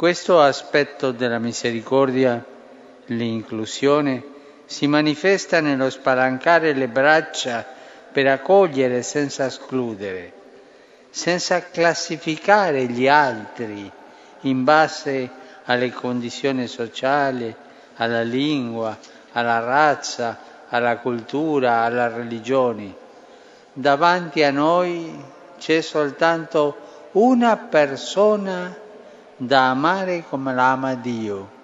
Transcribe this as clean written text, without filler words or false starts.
Questo aspetto della misericordia, l'inclusione, si manifesta nello spalancare le braccia per accogliere senza escludere, senza classificare gli altri in base alle condizioni sociali, alla lingua, alla razza, alla cultura, alla religione. Davanti a noi c'è soltanto una persona da amare come l'ama Dio.